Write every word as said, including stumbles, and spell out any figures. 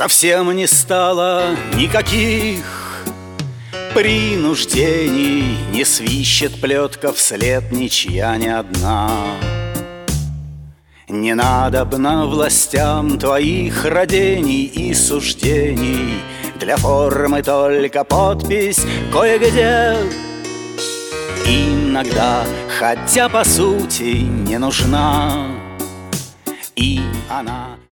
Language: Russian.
Совсем не стало никаких принуждений, не свищет плетка вслед ничья ни одна. Не надобно властям твоих родений и суждений, для формы только подпись кое-где. Иногда, хотя по сути не нужна, и она